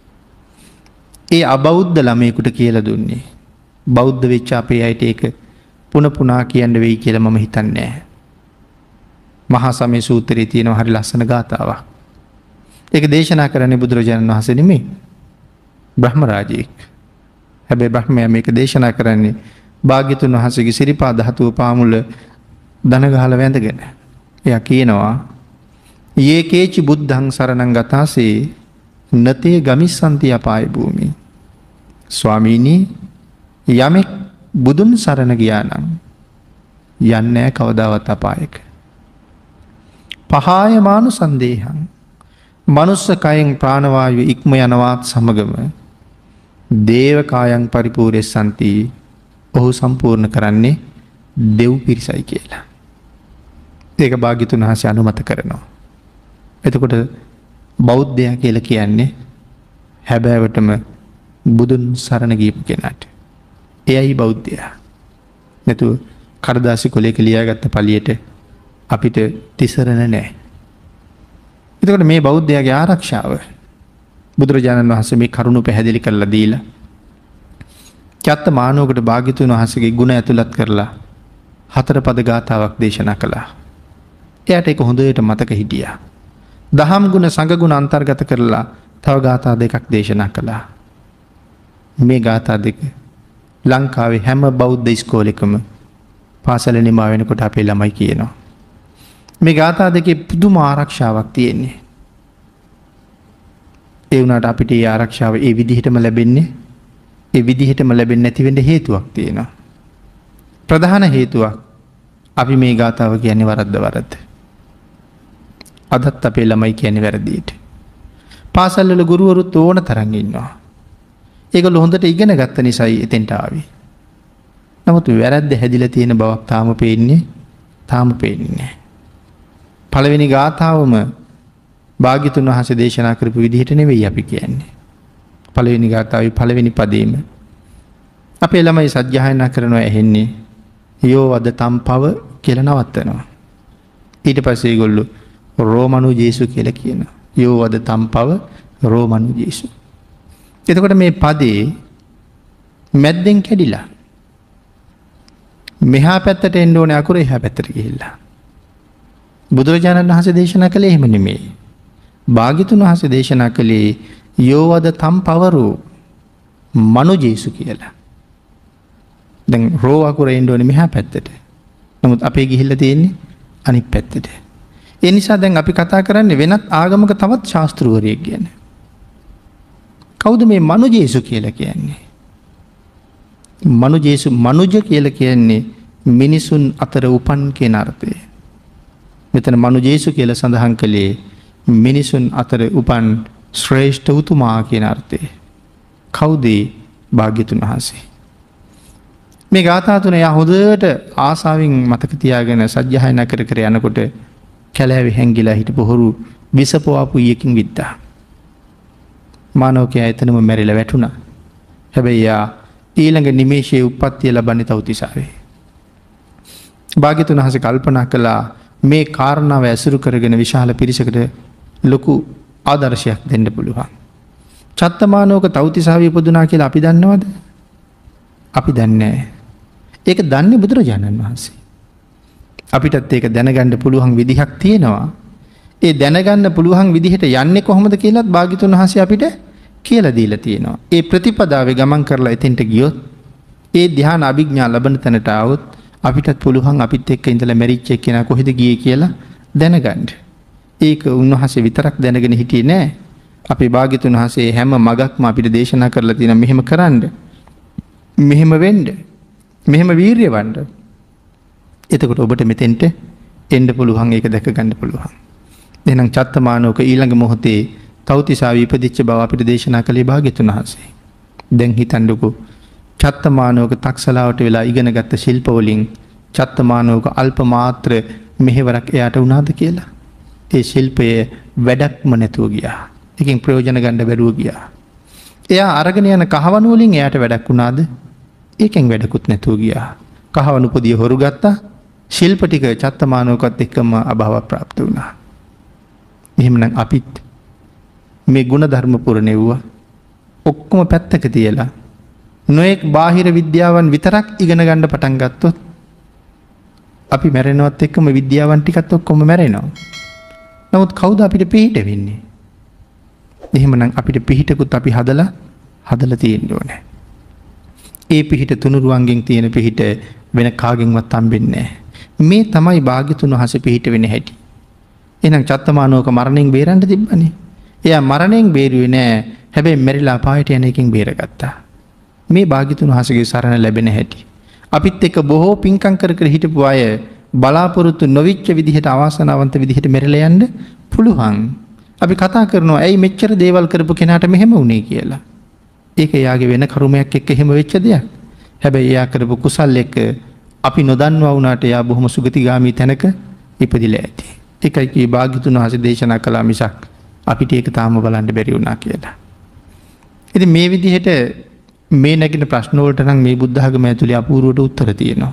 ඒ අබෞද්ධ ළමයෙකුට කියලා දුන්නේ. බෞද්ධ වෙච්ච අපේ අයට ඒක පුන පුනා කියන්න වෙයි කියලා මම හිතන්නේ නැහැ. මහා සමය සූත්‍රයේ තියෙන හරි ලස්සන ගාථාවක්. ඒක දේශනා කරන්නේ බුදුරජාණන් වහන්සේ නෙමෙයි. බ්‍රහ්ම රාජයෙක්. හැබැයි බ්‍රහ්මයා මේක දේශනා කරන්නේ භාග්‍යතුන් වහන්සේගේ සිරිපා ධාතුව පාමුල දන ගහලා වැඳගෙන. එයා කියනවා යේකේචි බුද්ධං සරණං ගතාසේ නතේ ගමිස්සන්ති අපාය භූමි. ස්වාමීනි යමෙක් බුදුන් සරණ ගියා නම් යන්නේ කවදාවත් අපායක. පහාය මානු සන්දේහං මනුස්ස කයෙන් ප්‍රාණවායු ඉක්ම යනවාත් සමගම දේව කායං පරිපූර්ණසන්ති ඔහු සම්පූර්ණ කරන්නේ දෙව් පිරිසයි කියලා. ඒක භාග්‍යතුන් වහන්සේ අනුමත කරනවා. එතකොට බෞද්ධයා කියලා කියන්නේ හැබෑවටම බුදුන් සරණ ගියපු කෙනාට. එයයි බෞද්ධයා. නැතුව කඩදාසි කොලයක ලියාගත්ත පළියට අපිට තිසරණ නැහැ. එතකොට මේ බෞද්ධයාගේ ආරක්ෂාව බුදුරජාණන් වහන්සේ මේ කරුණු පැහැදිලි කරලා දීලා චත්තමානෝකට භාග්‍යතුන් වහන්සේගේ ගුණ ඇතුළත් කරලා 4 පද ගාථාවක් දේශනා කළා. එයාට ඒක හොඳට මතක හිටියා. දහම් ගුණ සංඝ ගුණ අන්තර්ගත කරලා තව ගාථා 2ක් දේශනා කළා. මේ ගාථා 2 ලංකාවේ හැම බෞද්ධ ඉස්කෝලේකම පාසල නිමා වෙනකොට අපේ ළමයි කියනවා. මේ ගාථා 2 පුදුම ආරක්ෂාවක් තියෙන්නේ. ඒ වුණාට අපිට ඒ ආරක්ෂාව ඒ විදිහටම ලැබෙන්නේ නැති වෙන්න හේතුවක් තියෙනවා. ප්‍රධාන හේතුවක් අපි මේ ගාථාව කියන්නේ වරද්ද. අදත් අපේ ළමයි කියන්නේ වැරදියට. පාසල් වල ගුරුවරුත් ඕන තරම් ඉන්නවා. ඒගොල්ලෝ හොඳට ඉගෙන ගත්ත නිසායි එතෙන්ට ආවේ. නමුත් වැරද්ද හැදිලා තියෙන බවක් තාම පේන්නේ නැහැ. පළවෙනි ගාථාවම භාග්‍යතුන් වහන්සේ දේශනා කරපු විදිහට නෙවෙයි අපි කියන්නේ. පළවෙනි ගාථාවේ පළවෙනි පදේම අපේ ළමයි සජ්ජායනා කරනවා ඇහෙන්නේ යෝ වද තම්පව කියලා නවත්තනවා. ඊට පස්සේ ඒගොල්ලෝ රෝමනු ජේසු කියලා කියනවා. යෝ වද තම්පව රෝමනු ජේසු. එතකොට මේ පදේ මැද්දෙන් කැඩිලා මෙහා පැත්තට එන්න ඕනේ අකුර එහා පැත්තට ගිහිල්ලා. බුදුරජාණන් වහන්සේ දේශනා කළේ එහෙම නෙමෙයි. භාග්‍යතුන් වහන්සේ දේශනා කළේ යෝවද තම් පවරෝ මනුජේසු කියලා. දැන් රෝ අකුර එන්න ඕනේ මෙහා පැත්තට. නමුත් අපේ ගිහිල්ලා තියෙන්නේ අනිත් පැත්තට. ඒ නිසා දැන් අපි කතා කරන්නේ වෙනත් ආගමක තවත් ශාස්ත්‍රවරයෙක් ගැන. කවුද මේ මනුජේසු කියලා කියන්නේ? මනුජේසු මනුජ කියලා කියන්නේ මිනිසුන් අතර උපන් කියන අර්ථය. මෙතන මනුජේසු කියලා සඳහන් කළේ මිනිසුන් අතර උපන් ශ්‍රේෂ්ඨ උතුමා කියන අර්ථය. කවුද භාග්‍යතුන් වහන්සේ? මේ ගාථා තුන යා හොඳට ආසාවෙන් මතක තියාගෙන සජ්ජායනා කර කර යනකොට කැලෑවේ හැංගිලා හිටපු හොරු විසපොවාපු ඊයකින් විද්දා. මානවකයා එතනම මැරිලා වැටුණා. හැබැයි යා ඊළඟ නිමේෂයේ උප්පත්තිය ලබන්නේ තවතිසාවේ. භාග්‍යතුන් වහන්සේ කල්පනා කළා මේ කාරණාව ඇසුරු කරගෙන විශාල පිරිසකට ලොකු ආදර්ශයක් දෙන්න පුළුවන්. චත්තමානෝක තවතිසාවේ ඉපදුනා කියලා අපි දන්නවද? අපි දන්නේ නැහැ. ඒක දන්නේ බුදුරජාණන් වහන්සේ. අපිටත් ඒක දැනගන්න පුළුවන් විදිහක් තියෙනවා. ඒ දැනගන්න පුළුවන් විදිහට යන්නේ කොහොමද කියලාත් භාග්‍යතුන් වහන්සේ අපිට කියලා දීලා තියෙනවා. ඒ ප්‍රතිපදාවේ ගමන් කරලා එතෙන්ට ගියොත් ඒ ධ්‍යාන අභිඥා ලබන තැනට આવොත් අපිටත් පුළුවන් අපිත් එක්ක ඉඳලා මැරිච්ච එක්කෙනා කොහෙද ගියේ කියලා දැනගන්න. ඒක උන්වහන්සේ විතරක් දැනගෙන හිටියේ නෑ. අපේ භාග්‍යතුන් වහන්සේ හැම මගක්ම අපිට දේශනා කරලා තියෙනවා මෙහෙම කරන්න. මෙහෙම වෙන්න. මෙහෙම වීරිය වන්න. එතකොට ඔබට මෙතෙන්ට එන්න පුළුවන් ඒක දැක ගන්න පුළුවන්. එහෙනම් චත්තමානෝක ඊළඟ මොහොතේ තවතිසාවේ ඉපදිච්ච බව අපිට දේශනා කළේ භාග්‍යතුන් වහන්සේ. දැන් හිතන්නකෝ චත්තමානෝක තක්සලාවට වෙලා ඉගෙනගත්ත ශිල්ප වලින් චත්තමානෝක අල්ප මාත්‍ර මෙහෙවරක් එයාට වුණාද කියලා. ඒ ශිල්පය වැඩක්ම නැතුව ගියා. ඒකෙන් ප්‍රයෝජන ගන්න බැරුව ගියා. එයා අරගෙන යන කහවණු වලින් එයාට වැඩක් වුණාද? ඒකෙන් වැඩකුත් නැතුව ගියා. කහවණු පොදිය හොරු ගත්තා. ශිල්ප ටික චත්තමානෝකත් එක්කම අභාව ප්‍රාප්ත වුණා. එහෙමනම් අපිත් මේ ගුණ ධර්ම පුරණෙව්වා ඔක්කොම පැත්තක තියලා නොඑක් බාහිර විද්‍යාවන් විතරක් ඉගෙන ගන්න පටන් ගත්තොත් අපි මැරෙනවත් එක්කම විද්‍යාවන් ටිකත් ඔක්කොම මැරෙනවා. නමුත් කවුද අපිට පිහිට වෙන්නේ? එහෙමනම් අපිට පිහිටකුත් අපි හදලා තියෙන්න ඕනේ. ඒ පිහිට තුනුරුවන්ගෙන් තියෙන පිහිට වෙන කාගෙන්වත් හම්බෙන්නේ නැහැ. මේ තමයි භාග්‍යතුන් වහන්සේ පිහිට වෙන හැටි. එහෙනම් චත්තමානෝක මරණයෙන් බේරන්න තිබ්බනේ. එයා මරණයෙන් බේරුවේ නෑ. හැබැයි මෙරිලා පායට යන එකෙන් බේරගත්තා. මේ භාග්‍යතුන් වහන්සේගේ සරණ ලැබෙන හැටි. අපිත් එක්ක බොහෝ පින්කම් කර කර හිටපු අය බලාපොරොත්තු නොවිච්ච විදිහට අවාසනාවන්ත විදිහට මෙරිලා යන්න පුළුවන්. අපි කතා කරනවා ඇයි මෙච්චර දේවල් කරපු කෙනාට මෙහෙම වුනේ කියලා. ඒක එයාගේ වෙන කර්මයක් එක්ක එහෙම වෙච්ච දෙයක්. හැබැයි එයා කරපු කුසල් එක්ක අපි නොදන්නවා වුණාට එයා බොහොම සුගතිගාමී තැනක ඉපදිලා ඇති. ඒකයි කී භාග්‍යතුන් වහන්සේ දේශනා කළා මිසක් අපිට ඒක තාම බලන්න බැරි වුණා කියලා. ඉතින් මේ විදිහට මේ නැගින ප්‍රශ්න වලට නම් මේ බුද්ධ ධර්ම ඇතුලේ අපූර්වට උත්තර තියෙනවා.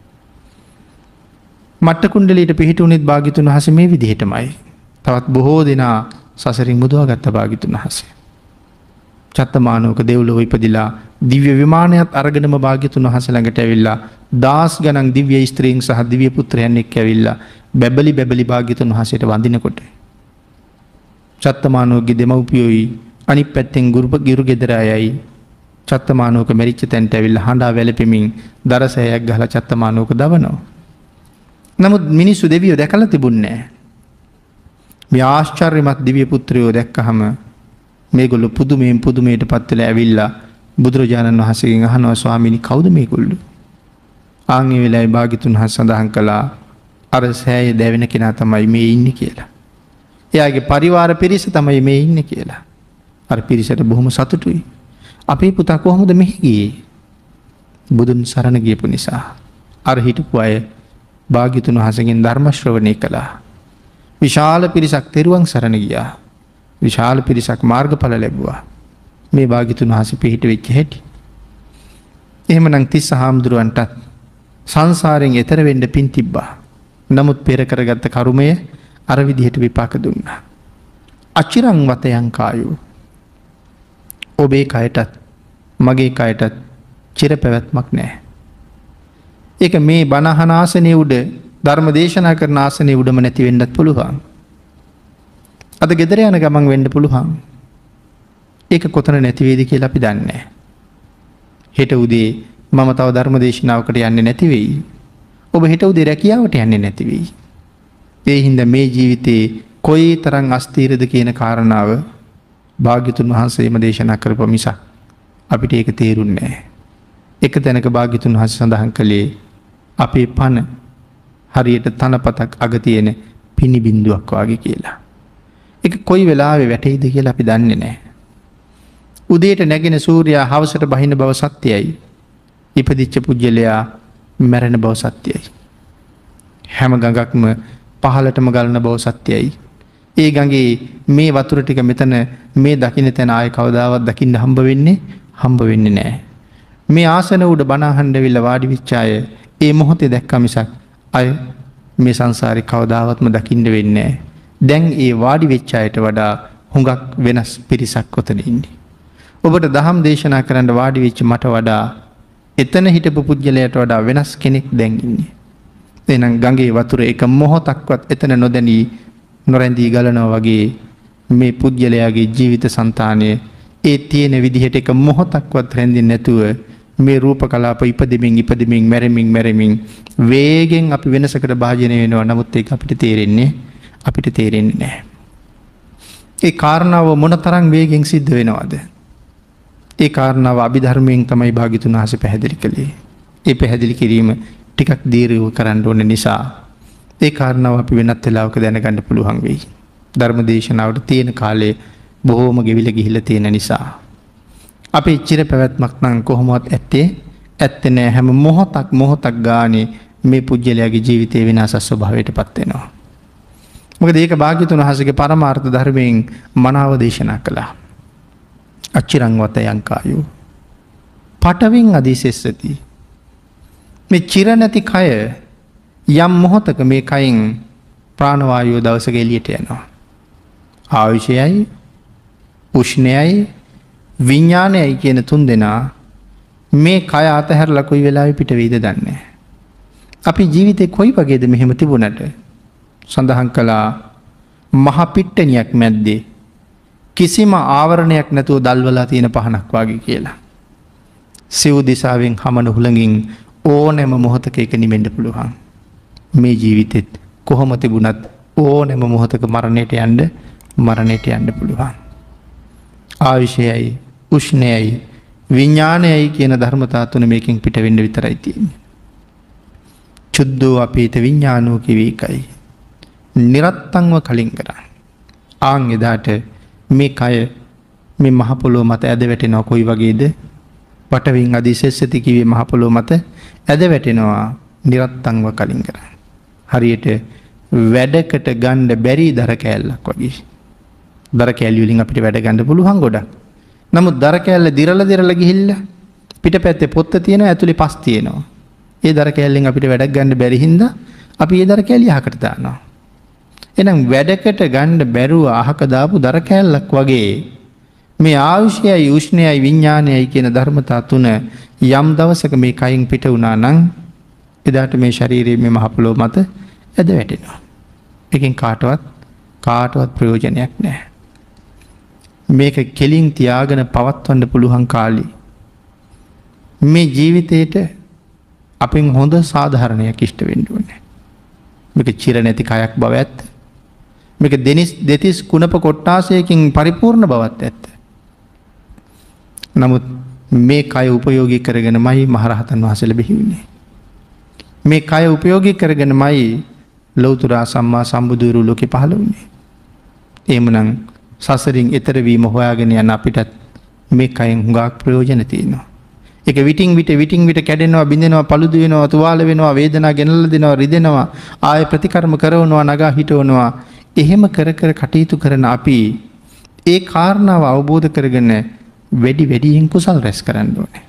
මට්ට කුණ්ඩලීට පිහිටුණෙත් භාග්‍යතුන් වහන්සේ මේ විදිහටමයි. තවත් බොහෝ දෙනා සසරින් මුදවාගත්ත භාග්‍යතුන් වහන්සේ. චත්තමානෝක දෙව්ලොව ඉපදිලා දිව්‍ය විමානයත් අරගෙනම භාග්‍යතුන් වහන්සේ ළඟට ඇවිල්ලා දාස් ගණන් දිව්‍ය ස්ත්‍රීන් සහ දිව්‍ය පුත්‍රයන් එක්ක ඇවිල්ලා බැබලි භාග්‍යතුන් වහන්සේට වඳිනකොට චත්තමානෝකගේ දෙමව්පියෝයි අනිත් පැත්තෙන් ගිරු ගෙදර අයයි චත්තමානෝක මැරිච්ච තැනට ඇවිල්ලා හඬා වැළපෙමින් දරසෑයක් ගහලා චත්තමානෝක දවනවා. නමුත් මිනිස්සු දෙවියෝ දැකලා තිබුණේ නැහැ. මේ ආශ්චර්යමත් දිව්‍ය පුත්‍රයෝ දැක්කහම මේගොල්ලෝ පුදුමයටපත් වෙලා ඇවිල්ලා බුදුරජාණන් වහන්සේගෙන් අහනවා ස්වාමීනි කවුද මේගොල්ලෝ? ආන් ඒ වෙලාවේ භාග්‍යතුන් වහන්සේ සඳහන් කළා අර සෑය දැවෙන කෙනා තමයි මේ ඉන්නේ කියලා. එයාගේ පරිවාර පිරිස තමයි මේ ඉන්නේ කියලා. අර පිරිසට බොහොම සතුටුයි. අපේ පුතා කොහොමද මෙහි ගියේ? බුදුන් සරණ ගියපු නිසා. අර හිටපු අය භාග්‍යතුන් වහන්සේගෙන් ධර්ම ශ්‍රවණය කළා. විශාල පිරිසක් තෙරුවන් සරණ ගියා. විශාල පිරිසක් මාර්ගඵල ලැබුවා. මේ භාග්‍යතුන් වහන්සේ පිහිට වෙච්ච හැටි. එහෙමනම් තිස්ස හාමුදුරුවන්ටත් සංසාරයෙන් එතර වෙන්න පින් තිබ්බා. නමුත් පෙර කරගත්ත කර්මය අර විදිහට විපාක දුන්නා. අචිරං වතයන් කායෝ. ඔබේ කයටත් මගේ කයටත් චිර පැවැත්මක් නැහැ. ඒක මේ බණහන ආසනයේ උඩ ධර්ම දේශනා කරන ආසනයේ උඩම නැති වෙන්නත් පුළුවන්. අද ගෙදර යන ගමන් වෙන්න පුළුවන්. ඒක කොතන නැති වේද කියලා අපි දන්නේ නැහැ. හෙට උදේ මම තව ධර්ම දේශනාවකට යන්නේ නැති වෙයි. ඔබ හෙට උදේ රැකියාවට යන්නේ නැති වෙයි. ඒ හින්දා මේ ජීවිතේ කොයි තරම් අස්තීරද කියන කාරණාව භාග්‍යතුන් වහන්සේම දේශනා කරපු මිසක් අපිට ඒක තේරුන්නේ නැහැ. එක තැනක භාග්‍යතුන් වහන්සේ සඳහන් කළේ අපේ පණ හරියට තනපතක් අග තියෙන පිනි බිඳුවක් වගේ කියලා. ඒක කොයි වෙලාවෙ වැටෙයිද කියලා අපි දන්නේ නැහැ. උදේට නැගෙන සූර්යයා හවසට බහින බව සත්‍යයි. ඉපදිච්ච පුජ්‍යලයා මැරෙන බව සත්‍යයි. හැම ගඟක්ම පහළටම ගලන බව සත්‍යයි. ඒ ගඟේ මේ වතුර ටික මෙතන මේ දකින්න තැන ආයේ කවදාවත් දකින්න හම්බ වෙන්නේ නැහැ. මේ ආසන උඩ බණ අහන්න වෙලා වාඩි වෙච්ච අය ඒ මොහොතේ දැක්කා මිසක් අය මේ සංසාරේ කවදාවත්ම දකින්න වෙන්නේ නැහැ. දැන් ඒ වාඩි වෙච්ච අයට වඩා හුඟක් වෙනස් පිරිසක් ඔතන ඉන්නේ. ඔබට දහම් දේශනා කරන්න වාඩි වෙච්ච මට වඩා එතන හිටපු පුජ්‍යලයට වඩා වෙනස් කෙනෙක් දැන් ඉන්නේ. එහෙනම් ගඟේ වතුර එක මොහොතක්වත් එතන නොදැනී නොරැඳී ගලනවා වගේ මේ පුජ්‍යලයාගේ ජීවිත సంతානය ඒ තියෙන විදිහට එක මොහොතක්වත් රැඳෙන්නේ නැතුව මේ රූප කලාප ඉපදෙමින් මැරෙමින් වේගෙන් අපි වෙනසකට භාජනය වෙනවා. නමුත් ඒක අපිට තේරෙන්නේ නැහැ. ඒ කාරණාව මොනතරම් වේගෙන් සිද්ධ වෙනවද? ඒ කාරණාව අභිධර්මයෙන් තමයි භාග්‍යතුන් වහන්සේ පැහැදිලි කළේ. ඒ පැහැදිලි කිරීම ටිකක් දීර්ඝව කරන්න ඕන නිසා ඒ කාරණාව අපි වෙනත් වෙලාවක දැනගන්න පුළුවන් වෙයි. ධර්ම දේශනාවට තියෙන කාලේ බොහෝම ගෙවිලා ගිහිල්ලා තියෙන නිසා අපේ චිර පැවැත්මක් නම් කොහොමවත් ඇත්තේ නෑ. හැම මොහොතක් ගානේ මේ පුජ්‍යලයාගේ ජීවිතේ විනාශ ස්වභාවයටපත් වෙනවා. මොකද ඒක භාග්‍යතුන් වහන්සේගේ පරමාර්ථ ධර්මයෙන් මනාව දේශනා කළා. අච්චිරං වත යංකායෝ පටවින් අදිසෙස්සති. මේ චිර නැති කය යම් මොහොතක මේ කයින් ප්‍රාණවායුව දවසක එළියට යනවා. ආයුෂයයි උෂ්ණයයි විඥානයයි කියන තුන් දෙනා මේ කය අතහැරලා කොයි වෙලාවෙ පිට වෙයිද දන්නේ නැහැ. අපි ජීවිතේ කොයි වගේද මෙහෙම තිබුණට සඳහන් කළා මහ පිට්ටනියක් මැද්දේ කිසිම ආවරණයක් නැතුව දල්වලා තියෙන පහනක් වගේ කියලා. සිව් දිසාවෙන් හමන හුළඟින් ඕනෑම මොහොතක එක නිවෙන්න පුළුවන්. මේ ජීවිතෙත් කොහොම තිබුණත් ඕනෑම මොහොතක මරණයට යන්න පුළුවන්. ආයුෂයයි උෂ්ණයයි විඥානයයි කියන ධර්මතා තුන මේකෙන් පිට වෙන්න විතරයි තියෙන්නේ. චුද්ධෝ අපේත විඥානෝ කිවේකයි. නිරත්තංව කලින් කරා. ආන් එදාට මේ කය මේ මහ පොළොව මත ඇද වැටෙනවා කොයි වගේද? පටවින් අදිසෙස්සති කිව්වේ මහ පොළොව මත ඇද වැටෙනවා නිරත්තංව කලින් කරා. හරියට වැඩකට ගන්න බැරි දර කෑල්ලක් වගේ. දර කෑලි වලින් අපිට වැඩ ගන්න පුළුවන් ගොඩක්. නමුත් දර කෑල්ල දිරලා ගිහිල්ලා පිටපැත්තේ පොත්ත තියෙනවා ඇතුලේ පස් තියෙනවා. ඒ දර කෑල්ලෙන් අපිට වැඩක් ගන්න බැරි හින්දා අපි ඒ දර කෑලි අහකට දානවා. එහෙනම් වැඩකට ගන්න බැරුව අහක දාපු දර කෑල්ලක් වගේ මේ ආයුෂයයි උෂ්ණයයි විඥානයයි කියන ධර්මතා තුන යම් දවසක මේ කයින් පිට වුණා නම් එදාට මේ ශරීරයේ මේ මහ පොළොව මත ඇද වැටෙනවා. එකෙන් කාටවත් ප්‍රයෝජනයක් නැහැ. මේක කෙලින් තියාගෙන පවත්වන්න පුළුවන් කාලේ මේ ජීවිතේට අපෙන් හොඳ සාධාරණයක් ඉෂ්ට වෙන්න ඕනේ. මේක චිර නැති කයක් බව ඇත්ත. මේක දෙතිස් කුණප කොට්ටාසයකින් පරිපූර්ණ බවත් ඇත්ත. නමුත් මේ කය උපයෝගී කරගෙනමයි මහරහතන් වහන්සේ ලැබෙන්නේ. මේ කය උපයෝගී කරගෙනමයි ලෞතර සම්මා සම්බුදුරු ලෝකේ පහළ වුණේ. එහෙමනම් සසරින් එතර වීම හොයාගෙන යන අපිටත් මේ කයෙන් හුඟක් ප්‍රයෝජන තියෙනවා. ඒක විටින් විට කැඩෙනවා, බිඳෙනවා, paludu වෙනවා, තුවාල වෙනවා, වේදනාව ගෙනල්ලා දෙනවා, රිදෙනවා, ආය ප්‍රතිකර්ම කරනවා, නගා හිටවනවා. එහෙම කර කටයුතු කරන අපි ඒ කාරණාව අවබෝධ කරගෙන වැඩියෙන් කුසල් රැස් කරන්න ඕනේ.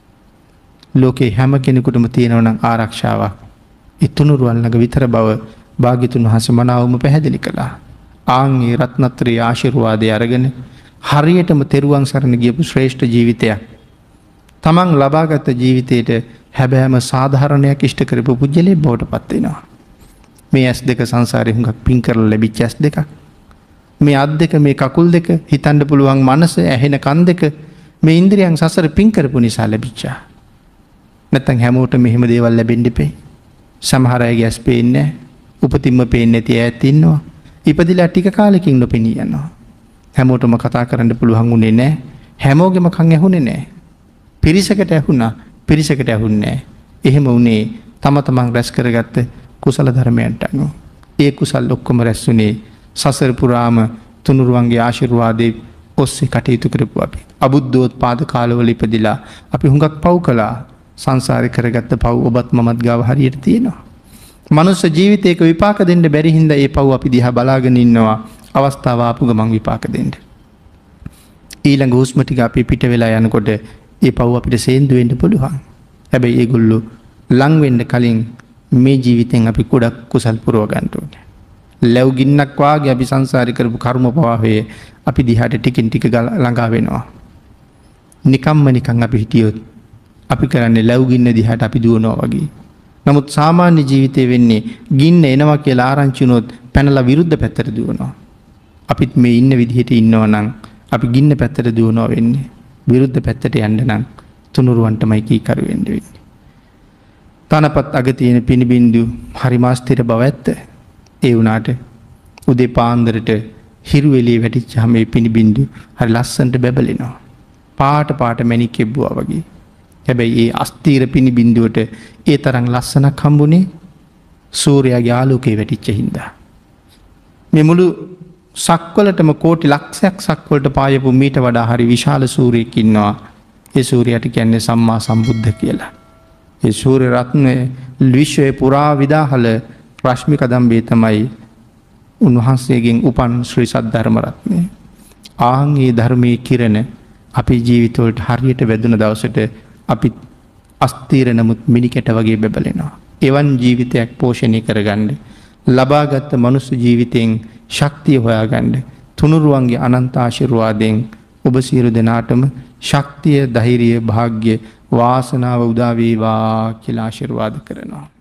ලෝකේ හැම කෙනෙකුටම තියෙනවා නම් ආරක්ෂාවක් ඒ තුනුරුවන් ළඟ විතර බව භාග්‍යතුන් වහන්සේ මනාවම පැහැදිලි කළා. ආන්ගේ රත්නත්‍රී ආශිර්වාදය අරගෙන හරියටම තෙරුවන් සරණ ගියපු ශ්‍රේෂ්ඨ ජීවිතයක් තමන් ලබාගත් ජීවිතයට හැබෑම සාධාරණයක් ඉෂ්ට කරපු පුජ්‍යලේ බවට පත් වෙනවා. මේ ඇස් දෙක සංසාරේ හුඟක් පින් කරලා ලැබිච්ච ඇස් දෙකක්. මේ අත් දෙක මේ කකුල් දෙක හිතන්න පුළුවන් මනස ඇහෙන කන් දෙක මේ ඉන්ද්‍රියන් සසර පින් කරපු නිසා ලැබිච්චා. නැත්තම් හැමෝටම මෙහෙම දේවල් ලැබෙන්න ඉපේ. සමහර අයගේ ඇස් පේන්නේ නැහැ. උපතින්ම පේන්නේ නැති ඈත් ඉන්නවා. ඉපදිලා ටික කාලෙකින් නොපෙනී යනවා. හැමෝටම කතා කරන්න පුළුවන් උනේ නැහැ. හැමෝගෙම කන් ඇහුනේ නැහැ. පිරිසකට ඇහුණා, පිරිසකට ඇහුන්නේ නැහැ. එහෙම උනේ තම තමන් රැස් කරගත්ත කුසල ධර්මයන්ට අනුව. ඒ කුසල් ඔක්කොම රැස්ුනේ සසර පුරාම තුනුරුවන්ගේ ආශිර්වාදයේ ඔස්සේ කටයුතු කරපු අපි. අබුද්ධෝත්පාද කාලවල ඉපදිලා අපි හුඟක් පව් කළා. සංසාරේ කරගත්ත පව් ඔබත් මමත් ගාව හරියට තියෙනවා. මනුස්ස ජීවිතයක විපාක දෙන්න බැරි හින්දා ඒ පව් අපි දිහා බලාගෙන ඉන්නවා. අවස්ථාව ආපු ගමන් විපාක දෙන්න. ඊළඟ හුස්ම ටික අපි පිට වෙලා යනකොට ඒ පව් අපිට සේන්දු වෙන්න පුළුවන්. හැබැයි ඒගොල්ලෝ ලං වෙන්න කලින් මේ ජීවිතෙන් අපි ගොඩක් කුසල් පුරව ගන්න ඕනේ. ලැබු ගින්නක් වාගේ අපි සංසාරේ කරපු කර්ම ප්‍රවාහයේ අපි දිහාට ටිකින් ටික ළඟා වෙනවා. නිකන් අපි හිටියොත් අපි කරන්නේ ලැබු ගින්න දිහාට අපි දුවනවා වගේ. නමුත් සාමාන්‍ය ජීවිතේ වෙන්නේ ගින්න එනවා කියලා ආරංචි වුණොත් පැනලා විරුද්ධ පැත්තට දුවනවා. අපිත් මේ ඉන්න විදිහට ඉන්නවා නම් අපි ගින්න පැත්තට දුවනවා වෙන්නේ. විරුද්ධ පැත්තට යන්න නම් තුනුරුවන්ටමයි කීකරු වෙන්න වෙන්නේ. තනපත් අග තියෙන පිනිබින්දු හරිම ස්ථිර බව ඇත්ත. ඒ වුණාට උදේ පාන්දරට හිරු එළිය වැටිච්චාම මේ පිනිබින්දු හරි ලස්සනට බැබලෙනවා. පාට මැණික් කෙබ්බුවා වගේ. හැබැයි ඒ අස්ථීර පිනිබින්දුවට ඒ තරම් ලස්සනක් හම්බුනේ සූර්යාගේ ආලෝකයේ වැටිච්ච හින්දා. මේ මුළු සක්වලටම කෝටි ලක්ෂයක් සක්වලට පායපු මීට වඩා හරි විශාල සූර්යයෙක් ඉන්නවා. ඒ සූර්යයාට කියන්නේ සම්මා සම්බුද්ධ කියලා. ඒ සූර්ය රත්නය විශ්වයේ පුරා විදාහල රශ්මි කදම්බේ තමයි උන්වහන්සේගෙන් උපන් ශ්‍රී සද්ධර්ම රත්නය. ආන් ඒ ධර්මයේ කිරණ අපේ ජීවිතවලට හරියට වැදුන දවසට අපි අස්තීර නමුත් මිනිකැට වගේ බැබලෙනවා. එවන් ජීවිතයක් පෝෂණය කරගන්න ලබාගත් මනුස්ස ජීවිතයෙන් ශක්තිය හොයාගන්න තුනුරුවන්ගේ අනන්ත ආශිර්වාදයෙන් ඔබ සියලු දෙනාටම ශක්තිය, ධෛර්යය, වාග්ය, වාසනාව උදා වේවා කියලා ආශිර්වාද කරනවා.